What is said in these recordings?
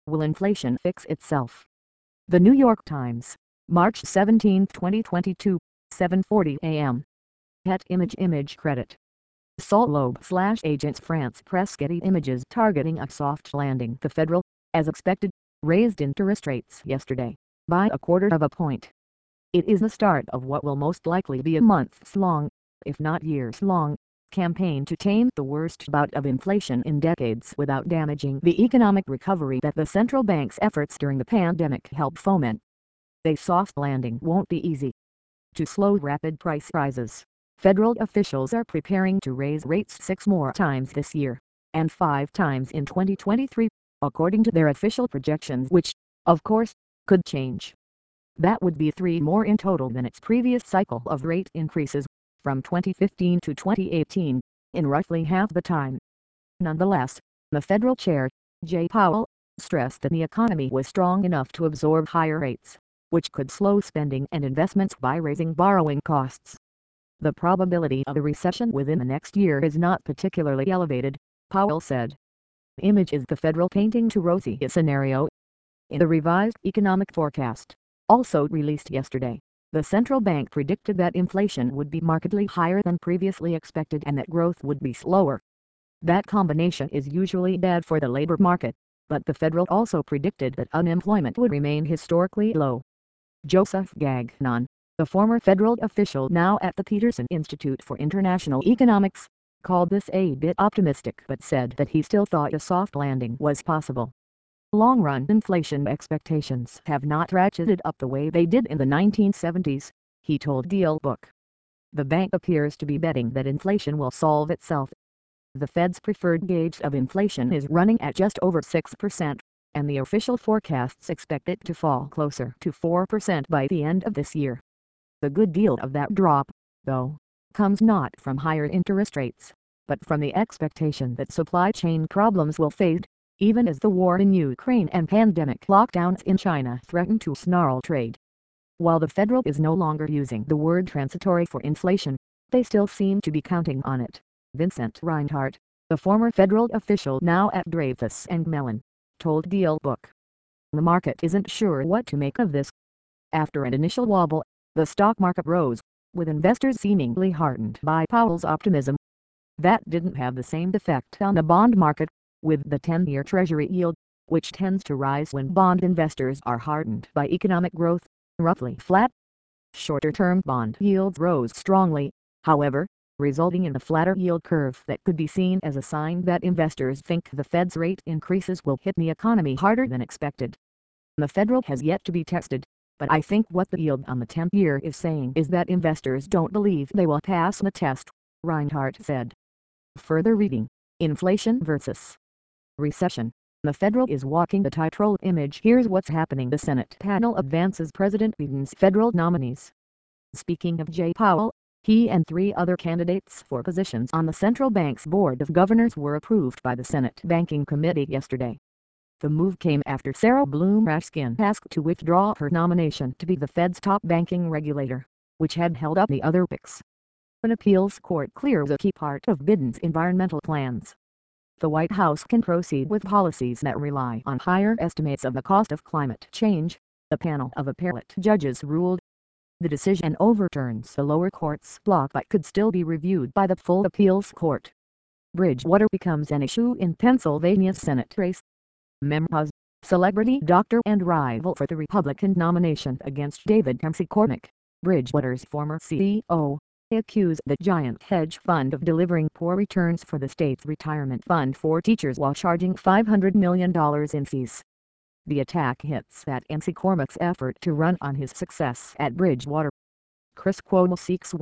Will inflation fix itself? The New York Times, March 17, 2022, 7:40 a.m. Het image credit. Sol Loeb/Agence France Presse Getty Images targeting a soft landing. The Federal, as expected, raised interest rates yesterday by 1/4 of a point. It is the start of what will most likely be a months-long, if not years-long, campaign to tame the worst bout of inflation in decades without damaging the economic recovery that the central bank's efforts during the pandemic helped foment. A soft landing won't be easy. To slow rapid price rises, federal officials are preparing to raise rates 6 more times this year, and 5 times in 2023, according to their official projections, which, of course, could change. That would be 3 more in total than its previous cycle of rate increases, from 2015 to 2018, in roughly half the time. Nonetheless, the Federal Chair, Jay Powell, stressed that the economy was strong enough to absorb higher rates, which could slow spending and investments by raising borrowing costs. The probability of a recession within the next year is not particularly elevated, Powell said. Image is the federal painting to rosy scenario. In the revised economic forecast, also released yesterday, the central bank predicted that inflation would be markedly higher than previously expected and that growth would be slower. That combination is usually bad for the labor market, but the Federal also predicted that unemployment would remain historically low. Joseph Gagnon, the former federal official now at the Peterson Institute for International Economics, called this a bit optimistic but said that he still thought a soft landing was possible. Long-run inflation expectations have not ratcheted up the way they did in the 1970s, he told DealBook. The bank appears to be betting that inflation will solve itself. The Fed's preferred gauge of inflation is running at just over 6%, and the official forecasts expect it to fall closer to 4% by the end of this year. The good deal of that drop, though, comes not from higher interest rates, but from the expectation that supply chain problems will fade, even as the war in Ukraine and pandemic lockdowns in China threaten to snarl trade. While the Federal is no longer using the word transitory for inflation, they still seem to be counting on it. Vincent Reinhart, the former federal official now at Dreyfus and Mellon, told DealBook. The market isn't sure what to make of this. After an initial wobble, the stock market rose, with investors seemingly heartened by Powell's optimism. That didn't have the same effect on the bond market, with the 10-year Treasury yield, which tends to rise when bond investors are heartened by economic growth, roughly flat. Shorter-term bond yields rose strongly, however, resulting in a flatter yield curve that could be seen as a sign that investors think the Fed's rate increases will hit the economy harder than expected. The Federal has yet to be tested, but I think what the yield on the 10-year is saying is that investors don't believe they will pass the test, Reinhart said. Further reading: Inflation versus Recession. The Federal is walking the tightrope. Image. Here's what's happening. The Senate panel advances President Biden's federal nominees. Speaking of Jay Powell, he and 3 other candidates for positions on the central bank's board of governors were approved by the Senate Banking Committee yesterday. The move came after Sarah Bloom Raskin asked to withdraw her nomination to be the Fed's top banking regulator, which had held up the other picks. An appeals court clears a key part of Biden's environmental plans. The White House can proceed with policies that rely on higher estimates of the cost of climate change, the panel of appellate judges ruled. The decision overturns the lower court's block but could still be reviewed by the full appeals court. Bridgewater becomes an issue in Pennsylvania's Senate race. Menopause, celebrity doctor and rival for the Republican nomination against David McCormick, Bridgewater's former CEO, accused the giant hedge fund of delivering poor returns for the state's retirement fund for teachers while charging $500 million in fees. The attack hits at McCormick's effort to run on his success at Bridgewater. Chris Cuomo seeks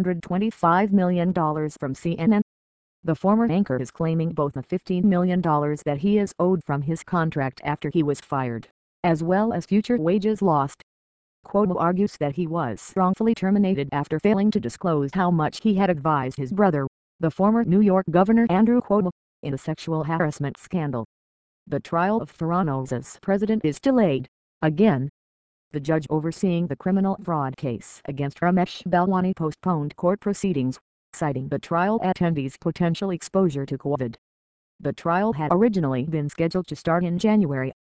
$125 million from CNN. The former anchor is claiming both the $15 million that he is owed from his contract after he was fired, as well as future wages lost. Cuomo argues that he was wrongfully terminated after failing to disclose how much he had advised his brother, the former New York Governor Andrew Cuomo, in a sexual harassment scandal. The trial of Toronto's president is delayed, again. The judge overseeing the criminal fraud case against Ramesh Balwani postponed court proceedings, citing the trial attendees' potential exposure to COVID. The trial had originally been scheduled to start in January,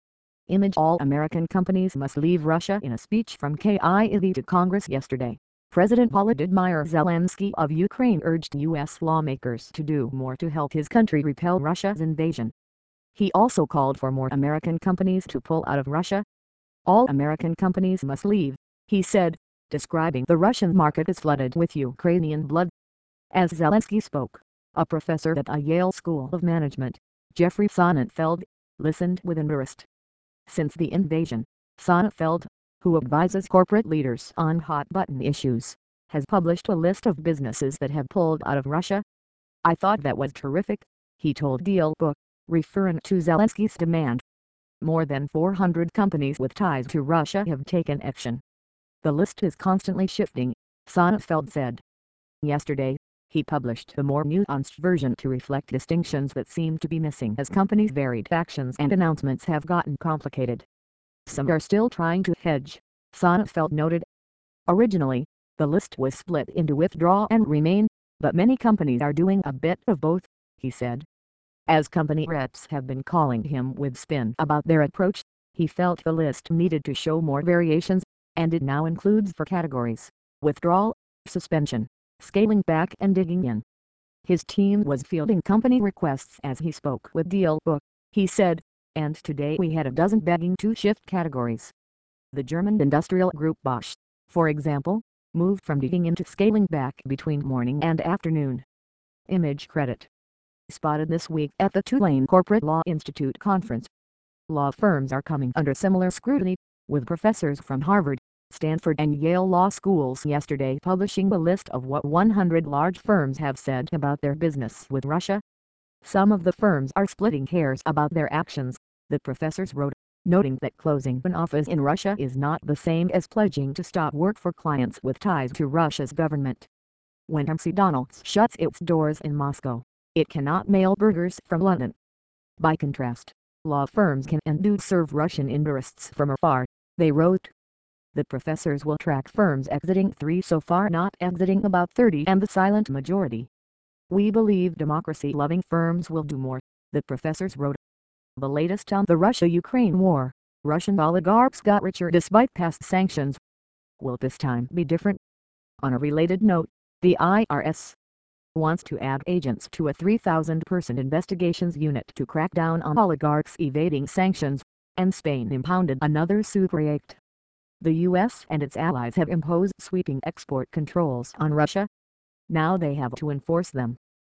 Image: all American companies must leave Russia. In a speech from Kyiv to Congress yesterday, President Volodymyr Zelensky of Ukraine urged U.S. lawmakers to do more to help his country repel Russia's invasion. He also called for more American companies to pull out of Russia. All American companies must leave, he said, describing the Russian market as flooded with Ukrainian blood. As Zelensky spoke, a professor at a Yale School of Management, Jeffrey Sonnenfeld, listened with interest. Since the invasion, Sonnenfeld, who advises corporate leaders on hot-button issues, has published a list of businesses that have pulled out of Russia. "I thought that was terrific," he told DealBook, referring to Zelensky's demand. More than 400 companies with ties to Russia have taken action. "The list is constantly shifting," Sonnenfeld said. Yesterday, he published a more nuanced version to reflect distinctions that seem to be missing as companies' varied actions and announcements have gotten complicated. "Some are still trying to hedge," Sonnenfeld noted. "Originally, the list was split into withdraw and remain, but many companies are doing a bit of both," he said. As company reps have been calling him with spin about their approach, he felt the list needed to show more variations, and it now includes 4 categories: withdrawal, suspension, scaling back and digging in. His team was fielding company requests as he spoke with DealBook, he said, and today we had a dozen begging to shift categories. The German industrial group Bosch, for example, moved from digging in to scaling back between morning and afternoon. Image credit. Spotted this week at the Tulane Corporate Law Institute conference. Law firms are coming under similar scrutiny, with professors from Harvard, Stanford and Yale law schools yesterday publishing a list of what 100 large firms have said about their business with Russia. Some of the firms are splitting hairs about their actions, the professors wrote, noting that closing an office in Russia is not the same as pledging to stop work for clients with ties to Russia's government. When McDonald's shuts its doors in Moscow, it cannot mail burgers from London. By contrast, law firms can and do serve Russian interests from afar, they wrote. The professors will track firms exiting 3 so far, not exiting about 30, and the silent majority. "We believe democracy-loving firms will do more," the professors wrote. The latest on the Russia-Ukraine war: Russian oligarchs got richer despite past sanctions. Will this time be different? On a related note, the IRS wants to add agents to a 3,000-person investigations unit to crack down on oligarchs evading sanctions, and Spain impounded another Sucre Act. The U.S. and its allies have imposed sweeping export controls on Russia. Now they have to enforce them.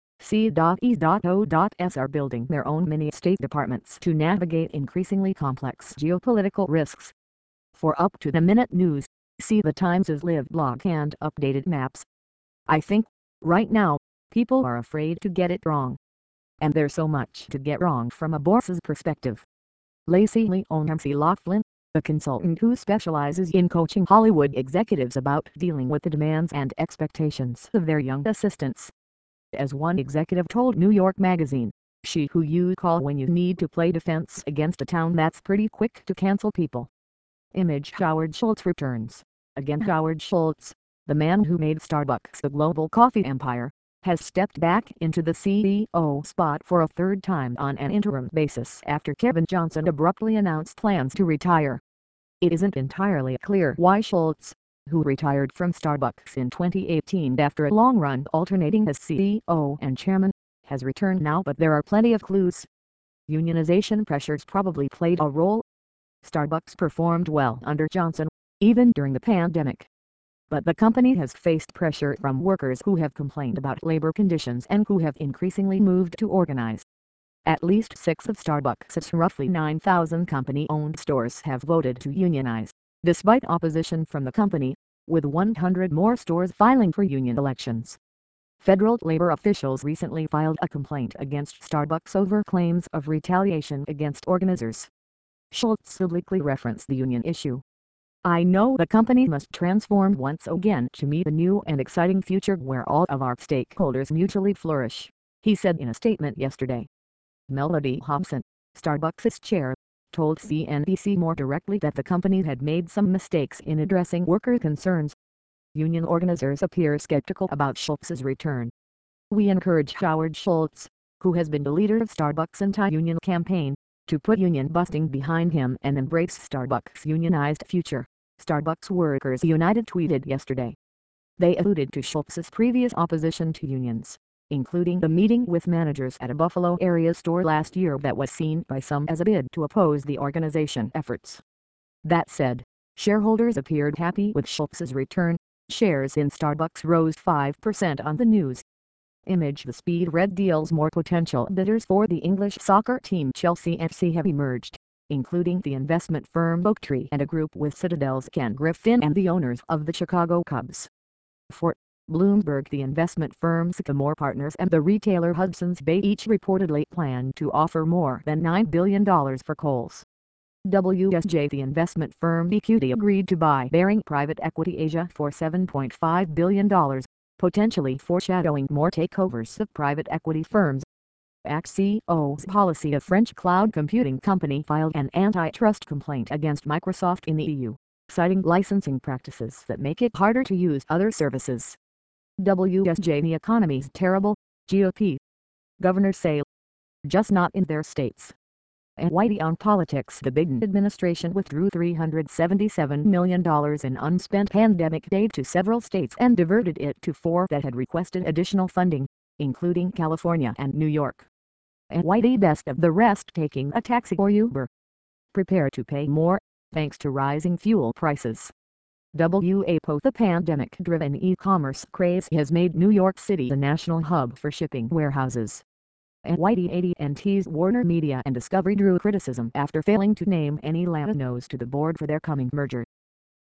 C.E.O.S are building their own mini-state departments to navigate increasingly complex geopolitical risks. For up-to-the-minute news, see the Times' Live blog and updated maps. "I think, right now, people are afraid to get it wrong. And there's so much to get wrong from a boss's perspective." Lacey Leon Laughlin, a consultant who specializes in coaching Hollywood executives about dealing with the demands and expectations of their young assistants. As one executive told New York Magazine, "She who you call when you need to play defense against a town that's pretty quick to cancel people." Image: Howard Schultz returns. Again, Howard Schultz, the man who made Starbucks the global coffee empire, has stepped back into the CEO spot for a 3rd time on an interim basis after Kevin Johnson abruptly announced plans to retire. It isn't entirely clear why Schultz, who retired from Starbucks in 2018 after a long run alternating as CEO and chairman, has returned now, but there are plenty of clues. Unionization pressures probably played a role. Starbucks performed well under Johnson, even during the pandemic. But the company has faced pressure from workers who have complained about labor conditions and who have increasingly moved to organize. At least 6 of Starbucks' roughly 9,000 company-owned stores have voted to unionize, despite opposition from the company, with 100 more stores filing for union elections. Federal labor officials recently filed a complaint against Starbucks over claims of retaliation against organizers. Schultz obliquely referenced the union issue. "I know the company must transform once again to meet a new and exciting future where all of our stakeholders mutually flourish," he said in a statement yesterday. Melody Hobson, Starbucks' chair, told CNBC more directly that the company had made some mistakes in addressing worker concerns. Union organizers appear skeptical about Schultz's return. "We encourage Howard Schultz, who has been the leader of Starbucks' anti-union campaign, to put union busting behind him and embrace Starbucks' unionized future, Starbucks Workers United tweeted yesterday. They alluded to Schultz's previous opposition to unions, including the meeting with managers at a Buffalo area store last year that was seen by some as a bid to oppose the organization's efforts. That said, shareholders appeared happy with Schultz's return. Shares in Starbucks rose 5% on the news. Image: the Speed Red deals more potential bidders for the English soccer team Chelsea FC have emerged, including the investment firm Oaktree and a group with Citadel's Ken Griffin and the owners of the Chicago Cubs. For Bloomberg, the investment firm Sycamore Partners and the retailer Hudson's Bay each reportedly plan to offer more than $9 billion for Kohl's. WSJ, the investment firm EQT agreed to buy Baring Private Equity Asia for $7.5 billion, potentially foreshadowing more takeovers of private equity firms. Axios Policy, a French cloud computing company, filed an antitrust complaint against Microsoft in the EU, citing licensing practices that make it harder to use other services. WSJ, the economy's terrible, GOP governors say, just not in their states. And Whitey on politics, the Biden administration withdrew $377 million in unspent pandemic aid to several states and diverted it to 4 that had requested additional funding, including California and New York. And Whitey best of the rest taking a taxi or Uber. Prepare to pay more, thanks to rising fuel prices. WAPO, the pandemic-driven e-commerce craze has made New York City the national hub for shipping warehouses. And Whitey AT&T's Warner Media and Discovery drew criticism after failing to name any Latinos to the board for their coming merger.